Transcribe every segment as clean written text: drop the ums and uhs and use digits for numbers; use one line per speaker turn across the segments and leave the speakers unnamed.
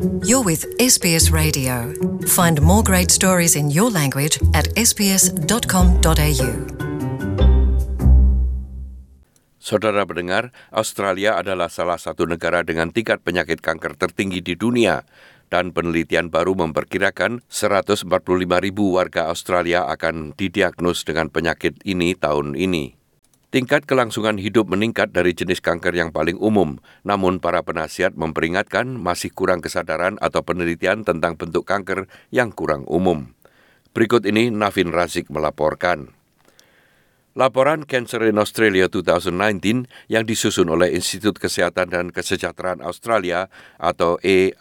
You're with SBS Radio. Find more great stories in your language at sbs.com.au.
Saudara pendengar, Australia adalah salah satu negara dengan tingkat penyakit kanker tertinggi di dunia. Dan penelitian baru memperkirakan 145,000 warga Australia akan didiagnos dengan penyakit ini tahun ini. Tingkat kelangsungan hidup meningkat dari jenis kanker yang paling umum, namun para penasihat memperingatkan masih kurang kesadaran atau penelitian tentang bentuk kanker yang kurang umum. Berikut ini Navin Razik melaporkan. Laporan Cancer in Australia 2019 yang disusun oleh Institut Kesehatan dan Kesejahteraan Australia atau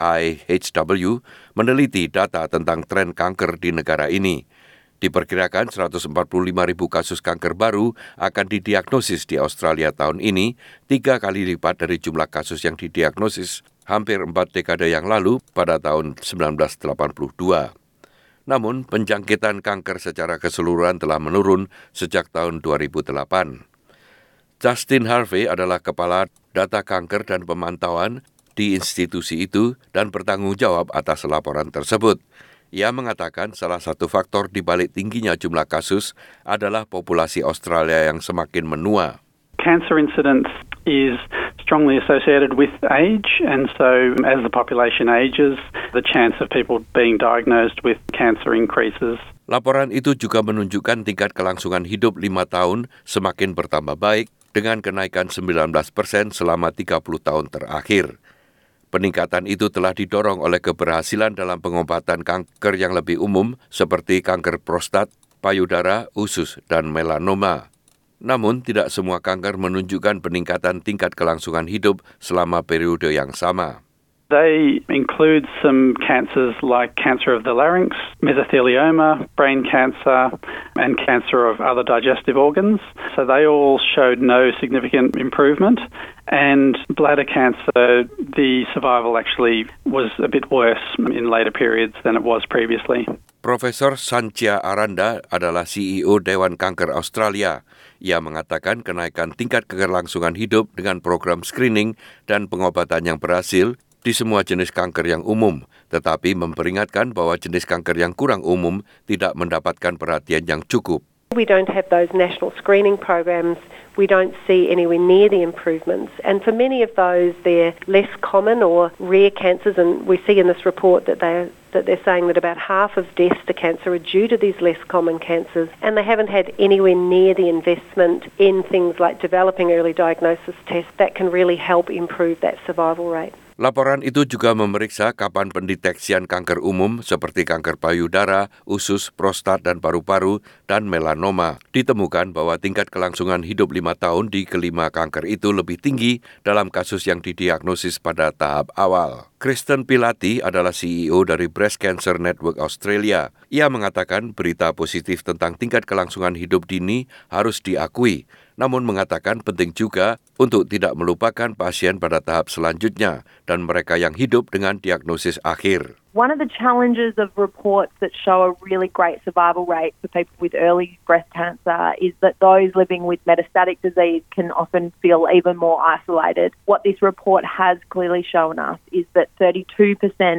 AIHW meneliti data tentang tren kanker di negara ini. Diperkirakan 145,000 kasus kanker baru akan didiagnosis di Australia tahun ini, 3 kali lipat dari jumlah kasus yang didiagnosis hampir 4 dekade yang lalu pada tahun 1982. Namun, penjangkitan kanker secara keseluruhan telah menurun sejak tahun 2008. Justin Harvey adalah Kepala Data Kanker dan Pemantauan di institusi itu dan bertanggung jawab atas laporan tersebut. Ia mengatakan salah satu faktor di balik tingginya jumlah kasus adalah populasi Australia yang semakin menua.
Cancer incidence is strongly associated with age, and so as the population ages, the chance of people being diagnosed with cancer increases.
Laporan itu juga menunjukkan tingkat kelangsungan hidup 5 tahun semakin bertambah baik dengan kenaikan 19% selama 30 tahun terakhir. Peningkatan itu telah didorong oleh keberhasilan dalam pengobatan kanker yang lebih umum seperti kanker prostat, payudara, usus, dan melanoma. Namun, tidak semua kanker menunjukkan peningkatan tingkat kelangsungan hidup selama periode yang sama.
They include some cancers like cancer of the larynx, mesothelioma, brain cancer, and cancer of other digestive organs. So they all showed no significant improvement. And bladder cancer, the survival actually was a bit worse in later periods than it was previously.
Profesor Sanchia Aranda adalah CEO Dewan Kanker Australia. Ia mengatakan kenaikan tingkat kelangsungan hidup dengan program screening dan pengobatan yang berhasil di semua jenis kanker yang umum, tetapi memperingatkan bahwa jenis kanker yang kurang umum tidak mendapatkan perhatian yang cukup.
We don't have those national screening programs. We don't see anywhere near the improvements. And for many of those, they're less common or rare cancers. And we see in this report that they're saying that about half of deaths to cancer are due to these less common cancers. And they haven't had anywhere near the investment in things like developing early diagnosis tests that can really help improve that survival rate.
Laporan itu juga memeriksa kapan pendeteksian kanker umum seperti kanker payudara, usus, prostat, dan paru-paru, dan melanoma. Ditemukan bahwa tingkat kelangsungan hidup 5 tahun di kelima kanker itu lebih tinggi dalam kasus yang didiagnosis pada tahap awal. Kristen Pilati adalah CEO dari Breast Cancer Network Australia. Ia mengatakan berita positif tentang tingkat kelangsungan hidup dini harus diakui, namun mengatakan penting juga untuk tidak melupakan pasien pada tahap selanjutnya dan mereka yang hidup dengan diagnosis akhir.
One of the challenges of reports that show a really great survival rate for people with early breast cancer is that those living with metastatic disease can often feel even more isolated. What this report has clearly shown us is that 32%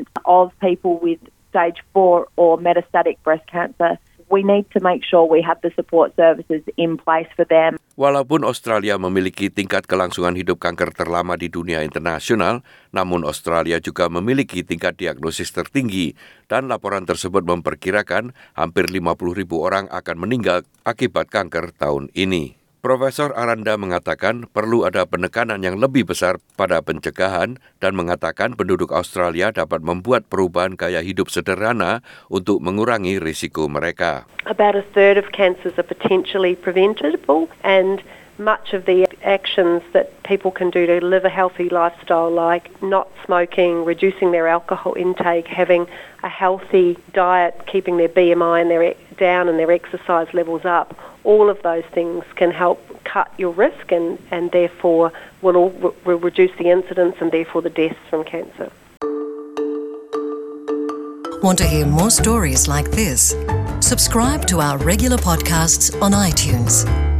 of people with stage 4 or metastatic breast cancer, we need to make sure we have the support services in place for them.
Walaupun Australia memiliki tingkat kelangsungan hidup kanker terlama di dunia internasional, namun Australia juga memiliki tingkat diagnosis tertinggi dan laporan tersebut memperkirakan hampir 50,000 orang akan meninggal akibat kanker tahun ini. Profesor Aranda mengatakan perlu ada penekanan yang lebih besar pada pencegahan dan mengatakan penduduk Australia dapat membuat perubahan gaya hidup sederhana untuk mengurangi risiko mereka.
About a third of cancers are potentially preventable, and much of the actions that people can do to live a healthy lifestyle, like not smoking, reducing their alcohol intake, having a healthy diet, keeping their BMI and down and their exercise levels up, all of those things can help cut your risk and therefore will reduce the incidence and therefore the deaths from cancer.
Want to hear more stories like this? Subscribe to our regular podcasts on iTunes.